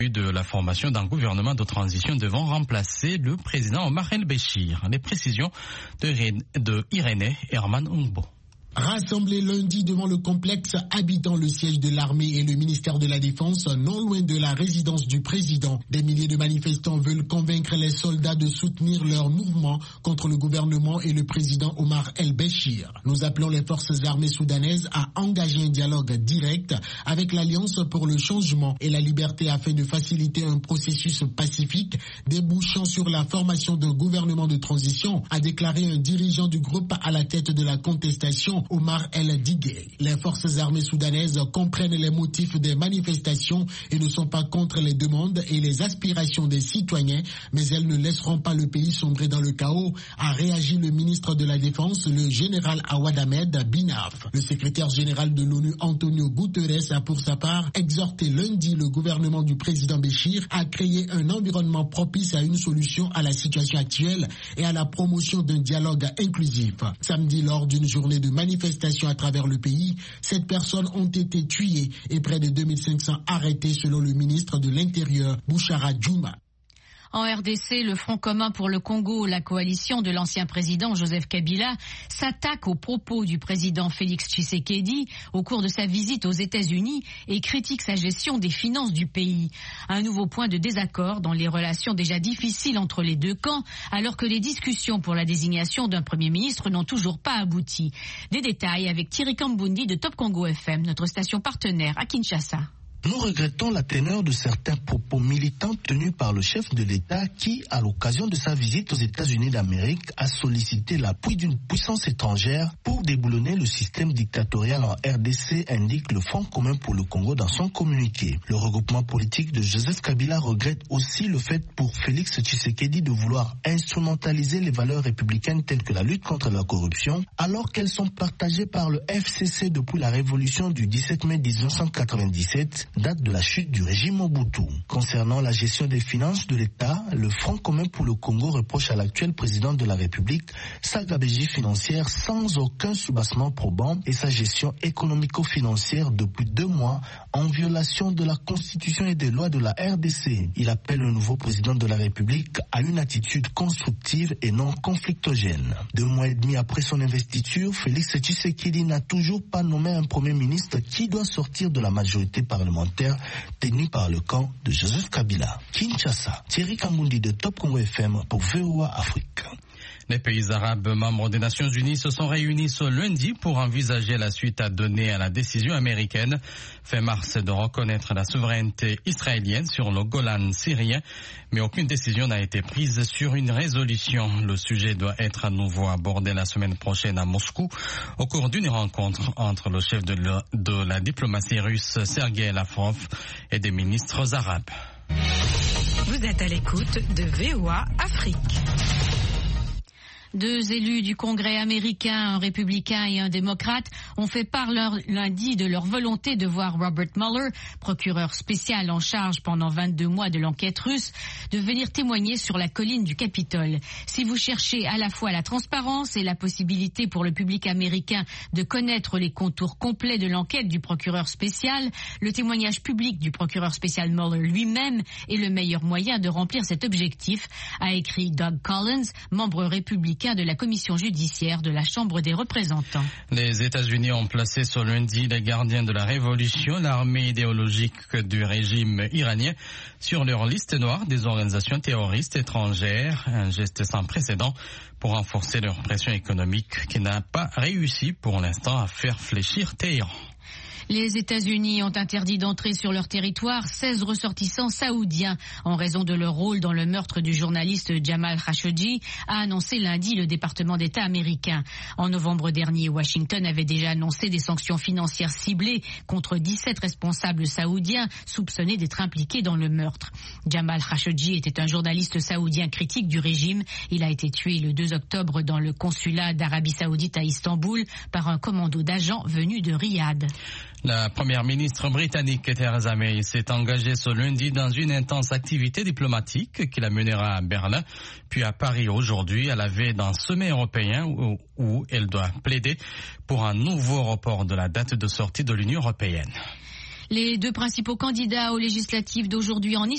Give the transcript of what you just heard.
de la formation d'un gouvernement de transition devant remplacer le président Omar el-Béchir. Les précisions de Irénée Herman Ungbo. Rassemblés lundi devant le complexe habitant le siège de l'armée et le ministère de la Défense, non loin de la résidence du président, des milliers de manifestants veulent convaincre les soldats de soutenir leur mouvement contre le gouvernement et le président Omar el-Béchir. Nous appelons les forces armées soudanaises à engager un dialogue direct avec l'Alliance pour le changement et la liberté afin de faciliter un processus pacifique débouchant sur la formation d'un gouvernement de transition, a déclaré un dirigeant du groupe à la tête de la contestation, Omar el-Digay. Les forces armées soudanaises comprennent les motifs des manifestations et ne sont pas contre les demandes et les aspirations des citoyens, mais elles ne laisseront pas le pays sombrer dans le chaos, a réagi le ministre de la Défense, le général Awad Ahmed Binaf. Le secrétaire général de l'ONU, Antonio Guterres, a pour sa part exhorté lundi le gouvernement du président Béchir à créer un environnement propice à une solution à la situation actuelle et à la promotion d'un dialogue inclusif. Samedi, lors d'une journée de manifestation à travers le pays, 7 personnes ont été tuées et près de 2500 arrêtés selon le ministre de l'Intérieur, Bouchara Djouma. En RDC, le Front commun pour le Congo, la coalition de l'ancien président Joseph Kabila, s'attaque aux propos du président Félix Tshisekedi au cours de sa visite aux États-Unis et critique sa gestion des finances du pays. Un nouveau point de désaccord dans les relations déjà difficiles entre les deux camps, alors que les discussions pour la désignation d'un Premier ministre n'ont toujours pas abouti. Des détails avec Thierry Kambundi de Top Congo FM, notre station partenaire à Kinshasa. Nous regrettons la teneur de certains propos militants tenus par le chef de l'État qui, à l'occasion de sa visite aux États-Unis d'Amérique, a sollicité l'appui d'une puissance étrangère pour déboulonner le système dictatorial en RDC, indique le Front commun pour le Congo dans son communiqué. Le regroupement politique de Joseph Kabila regrette aussi le fait pour Félix Tshisekedi de vouloir instrumentaliser les valeurs républicaines telles que la lutte contre la corruption, alors qu'elles sont partagées par le FCC depuis la révolution du 17 mai 1997, date de la chute du régime Mobutu. Concernant la gestion des finances de l'État, le Front commun pour le Congo reproche à l'actuel président de la République sa gabegie financière sans aucun soubassement probant et sa gestion économico-financière depuis 2 mois en violation de la Constitution et des lois de la RDC. Il appelle le nouveau président de la République à une attitude constructive et non conflictogène. 2 mois et demi après son investiture, Félix Tshisekedi n'a toujours pas nommé un Premier ministre qui doit sortir de la majorité parlementaire tenu par le camp de Joseph Kabila. Kinshasa, Thierry Kambundi de Top Congo FM pour VOA Afrique. Les pays arabes membres des Nations Unies se sont réunis ce lundi pour envisager la suite à donner à la décision américaine fin mars de reconnaître la souveraineté israélienne sur le Golan syrien, mais aucune décision n'a été prise sur une résolution. Le sujet doit être à nouveau abordé la semaine prochaine à Moscou au cours d'une rencontre entre le chef de la diplomatie russe Sergei Lavrov et des ministres arabes. Vous êtes à l'écoute de VOA Afrique. 2 élus du Congrès américain, un républicain et un démocrate, ont fait part lundi de leur volonté de voir Robert Mueller, procureur spécial en charge pendant 22 mois de l'enquête russe, de venir témoigner sur la colline du Capitole. Si vous cherchez à la fois la transparence et la possibilité pour le public américain de connaître les contours complets de l'enquête du procureur spécial, le témoignage public du procureur spécial Mueller lui-même est le meilleur moyen de remplir cet objectif, a écrit Doug Collins, membre républicain de la commission judiciaire de la Chambre des représentants. Les États-Unis ont placé ce lundi les gardiens de la révolution, l'armée idéologique du régime iranien, sur leur liste noire des organisations terroristes étrangères, un geste sans précédent pour renforcer leur pression économique qui n'a pas réussi pour l'instant à faire fléchir Téhéran. Les États-Unis ont interdit d'entrer sur leur territoire 16 ressortissants saoudiens en raison de leur rôle dans le meurtre du journaliste Jamal Khashoggi, a annoncé lundi le département d'État américain. En novembre dernier, Washington avait déjà annoncé des sanctions financières ciblées contre 17 responsables saoudiens soupçonnés d'être impliqués dans le meurtre. Jamal Khashoggi était un journaliste saoudien critique du régime. Il a été tué le 2 octobre dans le consulat d'Arabie Saoudite à Istanbul par un commando d'agents venus de Riyad. La première ministre britannique Theresa May s'est engagée ce lundi dans une intense activité diplomatique qui la mènera à Berlin, puis à Paris aujourd'hui à la veille d'un sommet européen où elle doit plaider pour un nouveau report de la date de sortie de l'Union européenne. Les deux principaux candidats aux législatives d'aujourd'hui en